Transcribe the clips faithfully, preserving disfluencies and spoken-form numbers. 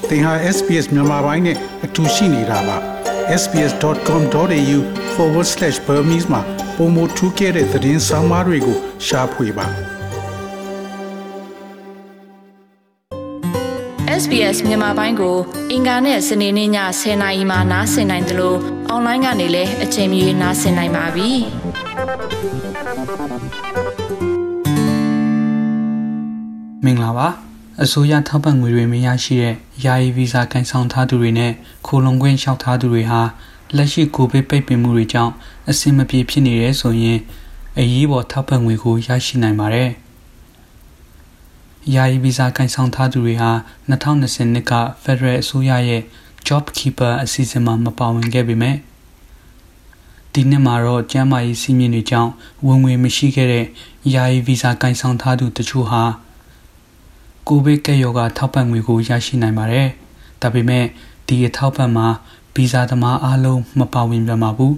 သင်ဟာ S B S မြန်မာပိုင်းနဲ့အတူရှိနေတာပါ s b s dot com dot a u forward slash burmese မှာပုံမထူးခဲ့တဲ့သတင်းစာမားတွေကိုရှားဖွေပါ S B S မြန်မာပိုင်းကိုအင်ကာနဲ့စနေနေ့ညtenနာရီမှနားဆင်နိုင်တယ်လို့အွန်လိုင်းကနေလည်းအချိန်မီနားဆင်နိုင်ပါပြီမင်္ဂလာပါအစိုးရထောက်ပံ့ငွေတွေမရရှိတဲ့ယာယီဗီဇာကန်ဆောင်ထားသူတွေနဲ့ခိုလုံခွင့်လျှောက်ထားသူတွေဟာလက်ရှိကိုဗစ်ပိတ်ပင်မှုတွေကြောင့်အဆင်မပြေဖြစ်နေတယ်ဆိုရင်အရေးပေါ်ထောက်ပံ့ငွေကိုရရှိနိုင်ပါတယ်ယာယီဗီဇာကန်ဆောင်ထားသူတွေဟာtwenty twentyနှစ်က Federal အစိုးရရဲ့ Job Keeper အစီအစဉ်မှာမပါဝင်ခဲ့ပေမဲ့ဒီနှစ်မှာတော့ကျန်းမာရေးစည်းမျဉ်းတွေကြောင့်ဝင်ငွေမရှိခဲ့တဲ့ယာယီဗီဇာကန်ဆောင်ထားသူတချို့ဟာကိုဗစ်ကပ်ရောဂါထောက်ပံ့ငွေကိုရရှိနိုင်ပါတယ်။ဒါပေမဲ့ဒီအထောက်ပံ့မှာဗီဇာသမားအားလုံးမပါဝင်ပြန်ပါဘူး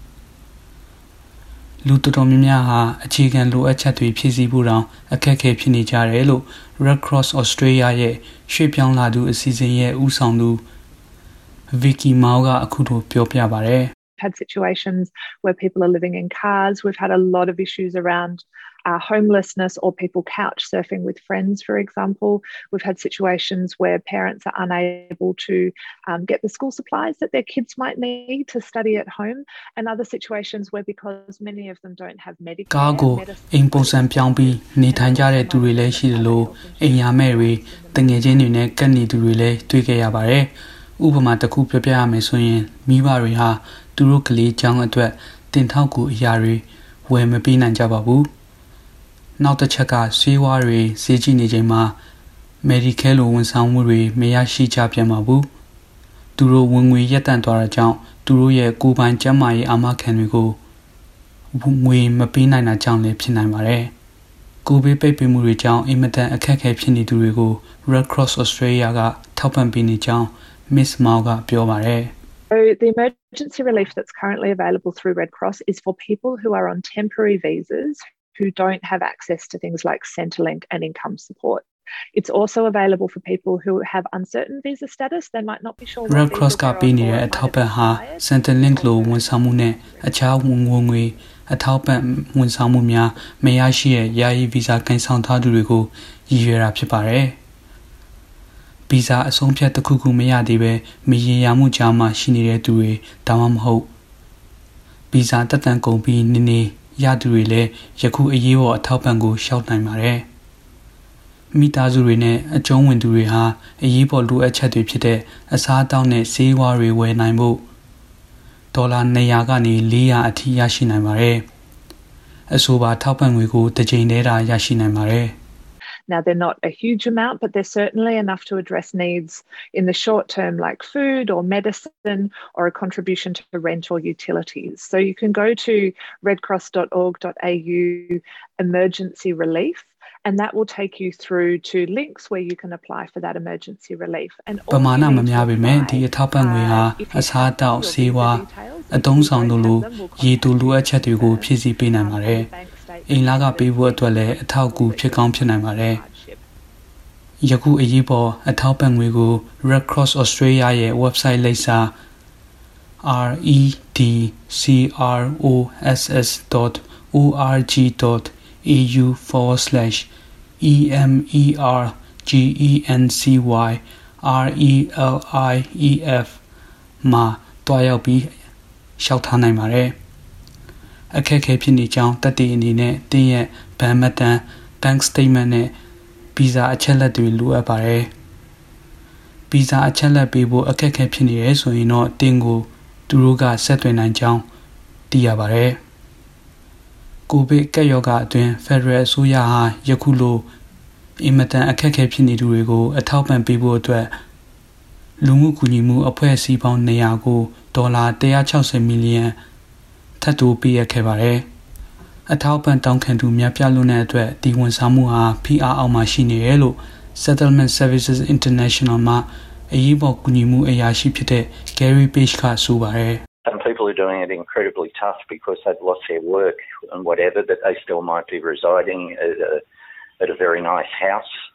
။လူတော်တော်များများဟာအခြေခံလိုအပ်ချက်တွေဖြည့်ဆည်းဖို့တောင်အခက်အခဲဖြစ်နေကြတယ်လို့ Red Cross Australia ရဲ့ရွှေ့ပြောင်းလာသူအစီအစဉ်ရဲ့ဦးဆောင်သူ Vicky Mao ကအခုလိုပြောပြပါတယ်။ Had situations where people are living in cars. We've had a lot of issues around uh, homelessness or people couch surfing with friends, for example. We've had situations where parents are unable to um, get the school supplies that their kids might need to study at home, and other situations where because many of them don't have medical care. ကာကိုအိမ်ပုံစံပြောင်းပြီးနေထိုင်ကြတဲ့သူတွေလည်းရှိတယ်လို့အိမ်ယာမဲ့တွေတငယ်ချင်းတွေနဲ့ကပ်နေသူတွေလည်းတွေ့ခဲ့ရပါတယ်။ဥပမာတစ်ခုပြပြရမယ်ဆိုရင်မိဘတွေဟာသူတို့ကလေးကျောင်းအတွက်တင်ထောက်ကူအရာတွေဝယ်မပေးနိုင်ကြပါဘူး။နောက်တစ်ချက်ကဆေးဝါးတွေဈေးကြီးနေချိန်မှာ Medicare လိုဝန်ဆောင်မှုတွေမရရှိကြပြန်ပါဘူး။သူတို့ဝင်ငွေရပ်တန့်သွားတာကြောင့်သူတို့ရဲ့ကိုယ်ပိုင်ကျန်းမာရေးအာမခံတွေကိုငွေမပေးနိုင်တာကြောင့်လည်းဖြစ်နိုင်ပါတယ်။ကိုဗစ်ပိတ်ပင်မှုတွေကြောင့်အင်မတန်အခက်အခဲဖြစ်နေသူတွေကို Red Cross Australia ကထောက်ပံ့ပေးနေကြောင်း Miss Mao ကပြောပါတယ်။ So the emergency relief that's currently available through Red Cross is for people who are on temporary visas who don't have access to things like Centrelink and income support. It's also available for people who have uncertain visa status. They might not be sure what Red Cross ကပေးနေတဲ့အထောက်ပံ့ဟာ Centrelink လိုဝန်ဆောင်မှုနဲ့အခြားဝင်ငွေအထောက်ပံ့ဝန်ဆောင်မှုများမရရှိတဲ့ယာယီဗီဇာကန်ဆောင်ထားသူတွေကိုရည်ရွယ်တာဖြစ်ပါတယ်။ဗီဇာအဆုံးဖြတ်တစ်ခုခုမရသေးပဲမရေရာမှုကြားမှာရှိနေတဲ့သူတွေဒါမှမဟုတ်ဗီဇာတက်တန်ကုန်ပြီးနည်းနည်းရသူတွေလည်းယခုအရေးပေါ်အထောက်ပံ့ကိုရှောက်နိုင်ပါတယ်။မိသားစုတွေနဲ့အကျုံးဝင်သူတွေဟာအရေးပေါ်လိုအပ်ချက်တွေဖြစ်တဲ့အစားအသောက်နဲ့ဆေးဝါးတွေဝယ်နိုင်ဖို့ဒေါ်လာtwo hundredကနေfour hundredအထိရရှိနိုင်ပါတယ်။အဆိုပါထောက်ပံ့ငွေကိုတစ်ကြိမ်တည်းသာရရှိနိုင်ပါတယ်။ Now, they're not a huge amount, but they're certainly enough to address needs in the short term like food or medicine or a contribution to rent or utilities. So you can go to redcross dot org dot a u emergency relief and that will take you through to links where you can apply for that emergency relief. And ပမာဏမများပေမဲ့ဒီအထောက်ပံ့ငွေဟာအစားအသောက်ဆေးဝါးအသုံးဆောင်တို့လိုရေတူလိုအပ်ချက်တွေကိုဖြည့်ဆည်းပေးနိုင်ပါတယ်။အိမ်လာကပေးဖို့အတွက်လည်းအထောက်အကူဖြစ်ကောင်းဖြစ်နိုင်ပါတယ်။ယခုအရေးပေါ်အထောက်ပံ့ငွေကို Red Cross Australia ရဲ့ website လိပ်စာ redcross dot org dot a u forward slash e m e r g e n c y r e l i e f မှာတွားရောက်ပြီးရှောက်ထားနိုင်ပါတယ်။အခက်အခဲဖြစ်နေကြောင်းတက်တည်အနေနဲ့တင်းရဲ့ဘဏ်မှတ်တမ်း bank statement နဲ့ဗီဇာအချက်လက်တွေလိုအပ်ပါတယ်။ဗီဇာအချက်လက်ပေးဖို့အခက်အခဲဖြစ်နေရဆိုရင်တော့တင်းကိုသူတို့ကဆက်သွယ်နိုင်ကြောင်းသိရပါတယ်။ကိုဗစ်ကပ်ရောဂါအတွင်း Federal အစိုးရဟာယခုလိုအင်မတန်အခက်အခဲဖြစ်နေသူတွေကိုအထောက်ပံ့ပေးဖို့အတွက်လူမှုကူညီမှုအဖွဲ့အစည်းပေါင်းtwo hundredကိုဒေါ်လာone hundred sixtyမီလီယံထပ်တိုးပေးရခဲ့ပါတယ်။အထောက်ပံ့တောင်းခံသူများပြလွန်းတဲ့အတွက်ဒီဝန်ဆောင်မှုဟာဖိအားအောက်မှာရှိနေတယ်လို့ Settlement Services International မှာအရေးပေါ်ကူညီမှုအရာရှိဖြစ်တဲ့ Gary Page ကဆိုပါတယ်။ Some people are doing it incredibly tough because they've lost their work and whatever, but they still might be residing at a, at a very nice house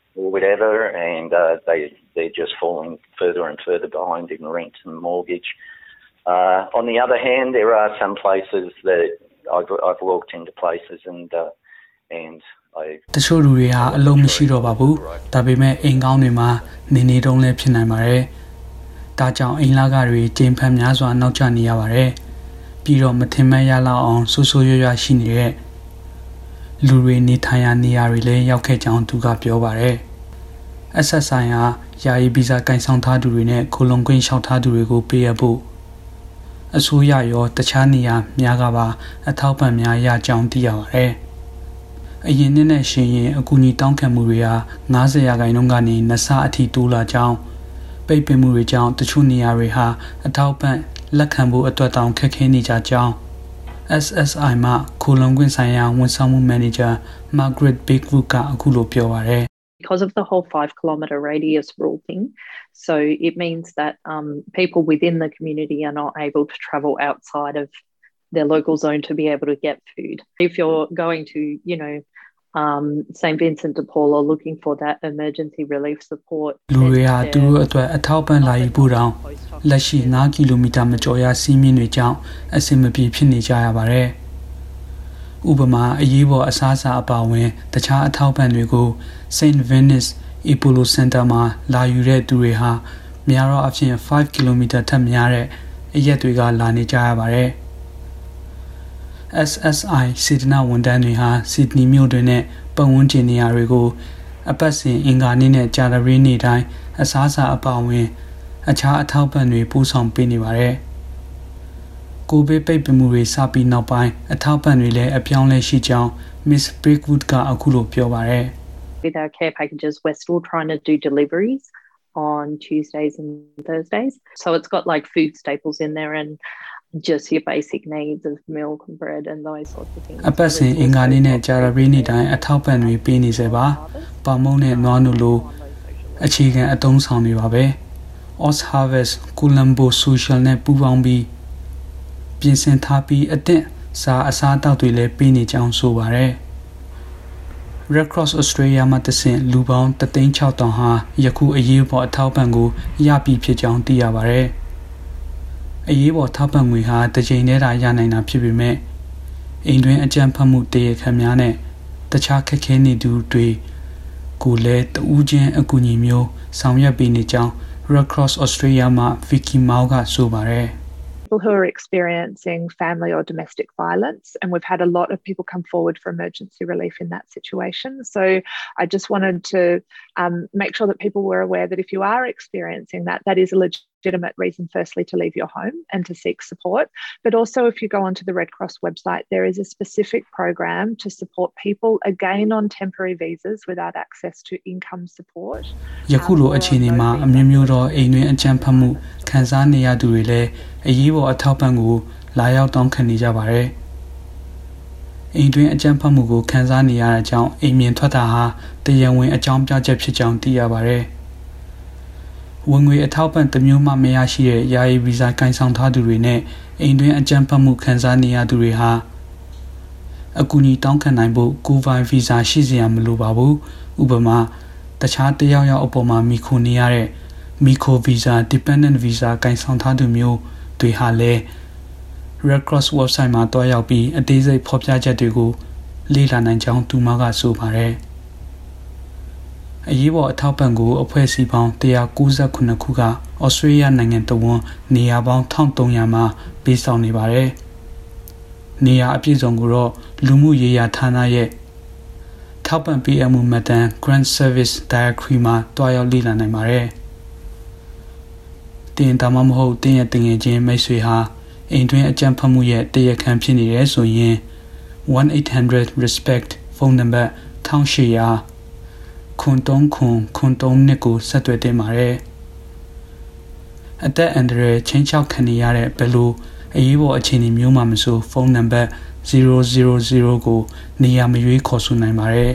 or whatever, and uh, they they're just falling further and further behind in rent and mortgage. Uh, on the other hand, there are some places that I've I've walked into places and uh, and I တချို့လူတွေဟာအလုံးမရှိတော့ပါဘူးဒါပေမဲ့အိမ်ကောင်းတွေမှာနေနေတုံးလည်းဖြစ်နိုင်ပါတယ်ဒါကြောင့်အိမ်လာကတွေကျင်းဖန်များစွာနောက်ကျနေရပါတယ်ပြီးတော့မထင်မှတ်ရလောက်အောင်ဆူဆူရွရွရှိနေတဲ့လူတွေနေထိုင်ရာနေရာတွေလည်းရောက်ခဲ့ကြောင်းသူကပြောပါတယ် S S I ဟာယာယီဗီဇာကင်ဆောင်ထားသူတွေနဲ့ခိုလုံခွင့်လျှောက်ထားသူတွေကိုပေးရဖို့အစိုးရရောတခြားနေရာများကပါအထောက်ပံ့များရကြောင်းသိရပါတယ်အရင်နှစ်နဲ့ရှင်ရင်အကူအညီတောင်းခံမှုတွေဟာ၅၀ရာခိုင်နှုန်းကနေနှစ်ဆအထိတိုးလာကြောင်းပိတ်ပင်မှုတွေကြောင့်တချို့နေရာတွေဟာအထောက်ပံ့လက်ခံဖို့အတွက်တောင်ခက်ခဲနေကြကြောင်း S S I မှခိုလုံခွင့်ဆိုင်ရာဝန်ဆောင်မှုမန်နေဂျာ Margaret Bigwood ကအခုလိုပြောပါတယ် Because of the whole five kilometre radius rule thing, so it means that um, people within the community are not able to travel outside of their local zone to be able to get food. If you're going to, you know, um, Saint Vincent de Paul or looking for that emergency relief support, လူတွေဟာသူတို့အတွက်အထောက်ပံ့လာရေးပို့တောင်လက်ရှိ၅ကီလိုမီတာမကျော်ရစီးမြင့်တွေကြောင့်အဆင်မပြေဖြစ်နေကြရပါတယ်ဥပမာအရေးပေါ်အစားအစာအပါအဝင်တခြားအထောက်ပံ့တွေကို Saint Venice Apollo Center မှာလာယူတဲ့သူတွေဟာများတော့အဖြစ်၅ကီလိုမီတာထက်များတဲ့အရက်တွေကလာနေကြရပါတယ် S S I စေတနာဝန်ထမ်းတွေဟာစီဒနီမြို့တွင်နဲ့ပတ်ဝန်းကျင်နေရာတွေကိုအပတ်စဉ်အင်္ဂါနေ့နဲ့ကြာသပတေးနေ့တိုင်းအစားအစာအပါအဝင်အခြားအထောက်ပံ့တွေပို့ဆောင်ပေးနေပါတယ်ကိုဗစ်ပိတ်ပင်မှုတွေစပြီးနောက်ပိုင်းအထောက်ပံ့တွေလည်းအပြောင်းလဲရှိကြောင်း Miss Brickwood ကအခုလိုပြောပါတယ် With our care packages, we're still trying to do deliveries on Tuesdays and Thursdays. So it's got like food staples in there and just your basic needs of milk and bread and those sorts of things. အပတ်စဉ်အင်္ဂါနေ့နဲ့ကြာသပတေးနေ့တိုင်းအထောက်ပံ့တွေပေးနေစေပါ။ပေါမုံနဲ့နွားနုလိုအခြေခံအသုံးဆောင်တွေပါပဲ။ Oz Harvest Colombo Social နဲ့ပူးပေါင်းပြီးပြင်ဆင်ထားပြီးအသင့်စားအစားအသောက်တွေလည်းပေးနေကြောင်းဆိုပါတယ်။ Red Cross Australia မှာတဆင့်လူပေါင်း တစ်သိန်းခြောက်ထောင် ဟာယခုအရေးပေါ်အထောက်ပံ့ကိုရပြီဖြစ်ကြောင်းသိရပါတယ်။အရေးပေါ်ထောက်ပံ့ငွေဟာတစ်ချိန်တည်းသာရနိုင်တာဖြစ်ပေမဲ့အိမ်တွင်းအကြမ်းဖက်မှုတရေခံများနဲ့တခြားခက်ခဲနေသူတွေကိုလည်းတဦးချင်းအကူအညီမျိုးဆောင်ရွက်ပေးနေကြောင်း Red Cross Australia မှာ Vicky Mao ကဆိုပါတယ်။ People who are experiencing family or domestic violence, and we've had a lot of people come forward for emergency relief in that situation. So I just wanted to um, make sure that people were aware that if you are experiencing that, that is a legitimate reason, firstly, to leave your home and to seek support. But also, if you go onto the Red Cross website, there is a specific program to support people, again, on temporary visas without access to income support. ယခုလိုအခြေအနေမှာအမျိုးမျိုးသောအိမ်တွင်အကြမ်းဖက်မှုခံစားနေရသူတွေလည်းအရေးပေါ်အထောက်ပံ့ကိုလာရောက်တောင်းခံနေကြပါတယ်။အိမ်တွင်အကြမ်းဖက်မှုကိုခံစားနေရတဲ့အကြောင်းအိမ်မြင်ထွက်တာဟာတရားဝင်အကြောင်းပြချက်ဖြစ်ကြောင်းသိရပါတယ်။ဝင်ငွေအထောက်ပံ့တစ်မျိုးမှမရရှိတဲ့ယာယီဗီဇာကင်ဆောင်ထားသူတွေနဲ့အိမ်တွင်အကြမ်းဖက်မှုခံစားနေရသူတွေဟာအကူအညီတောင်းခံနိုင်ဖို့ကိုဗိုင်းဗီဇာရှိစရာမလိုပါဘူး။ဥပမာတခြားတယောက်ယောက်အပေါ်မှာမိခိုနေရတဲ့မိခိုဗီဇာ dependent visa ကင်ဆောင်ထားသူမျိုးတွေဟာလည်း Red Cross website မှာတွားရောက်ပြီးအသေးစိတ်ဖော်ပြချက်တွေကိုလေ့လာနိုင်ကြောင်းသူမကဆိုပါတယ်။အရေးပေါ်အထောက်ပံ့ကိုအဖွဲ့အစည်းပေါင်းone hundred ninety-nineခုက Australia နိုင်ငံတဝန်းနေရာပေါင်းone thousand three hundredမှာပေးဆောင်နေပါတယ်။နေရာအပြည့်စုံကိုတော့လူမှုရေးရာဌာနရဲ့ထောက်ပံ့ပေးအပ်မှုမှတ်တမ်း Grant Service Directory မှာတွားရောက်လေ့လာနိုင်ပါတယ်။တင်ဒါမှမဟုတ်တင်ရဲ့တင်ငယ်ချင်းမိတ်ဆွေဟာအိမ်တွင်းအကြမ်းဖက်မှုရဲ့တရားခံဖြစ်နေတယ်ဆိုရင်one eight hundred respect ဖုန်းနံပါတ်one eight hundredခုနှစ်သုံးခုခုနှစ်သုံးနှစ်ကိုဆက်သွယ်တင်ပါတယ်။အသက်အန္တရာယ်ချင်းချောက်ခံနေရတဲ့ဘယ်လိုအရေးပေါ်အခြေအနေမျိုးမှမဆိုဖုန်းနံပါတ်zero zero zeroကိုနေရာမရွေးခေါ်ဆိုနိုင်ပါတယ်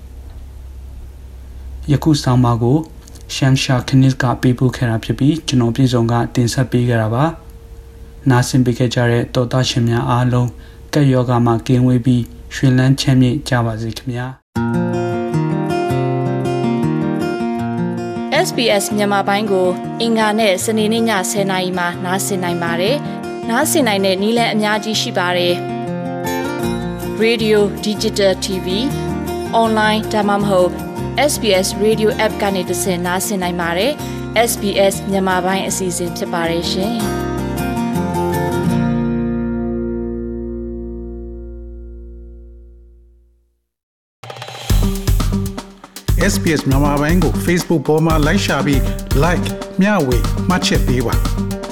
။ယခုဆောင်ပါကိုShamsha Khanis ကပေးပို့ခဲ့တာဖြစ်ပြီးကျွန်တော်ပြည်စုံကတင်ဆက်ပေးခဲ့တာပါ။နားဆင်ပေးခဲ့ကြတဲ့တော်သားရှင်များအားလုံးကက်ယောဂါမှာကင်းဝေးပြီးရွှင်လန်းချမ်းမြေ့ကြပါစေခင်ဗျာ။ S B S မြန်မာပိုင်းကိုအင်္ဂါနဲ့စနေနေ့ညဆယ်နာရီမှနားဆင်နိုင်ပါတယ်။နားဆင်နိုင်တဲ့နည်းလမ်းအများကြီးရှိပါတယ်။ Radio Digital တီ ဗီ Online ဒါမှမဟုတ် S B S Radio App ကနေတဆင့်နားဆင်နိုင်ပါတယ်။ S B S မြန်မာပိုင်းအစီအစဉ်ဖြစ်ပါတယ်ရှင်။ S B S မြန်မာပိုင်းကို Facebook ပေါ်မှာ like ရှာပြီး like မျှဝေမှတ်ချက်ပေးပါ